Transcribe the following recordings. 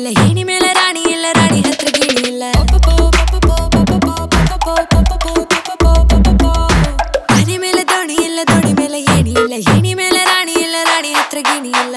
ಏಣಿ ಮೇಲೆ ರಾಣಿ ಇಲ್ಲ ರಾಣಿ ಹತ್ರ ಗಿಣಿ ಇಲ್ಲ ಆನೆ ಮೇಲೆ ದೋಣಿ ಇಲ್ಲ ದೋಣಿ ಮೇಲೆ ಏಣಿ ಇಲ್ಲ ಏಣಿ ಮೇಲೆ ರಾಣಿ ಇಲ್ಲ ರಾಣಿ ಹತ್ರ ಗಿಣಿ ಇಲ್ಲ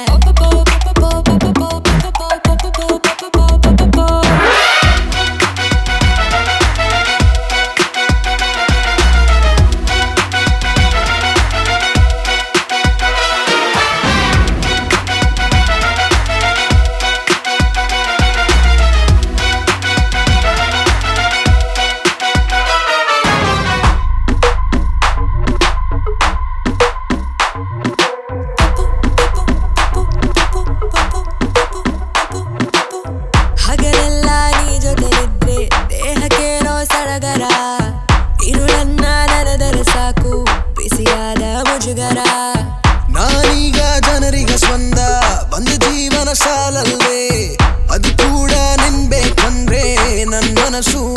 ಹಗಲೆಲ್ಲ ನೀ ಜೊತೆಲಿದ್ರೆ ದೇಹಕ್ಕೇನೋ ಸಡಗರ ಇರುಳನ್ನ ನೆನೆದರೆ ಸಾಕು ಬಿಸಿಯಾದ ಮುಜುಗರ ನಾನೀಗ ಜನರಿಗ ಸ್ವಂದ ಒಂದು ಜೀವನ ಸಾಲಲ್ವೇ ಅದು ಕೂಡ ನಿನ್ಬೇಕಂದ್ರೆ ನನ್ ಮನಸ್ಸು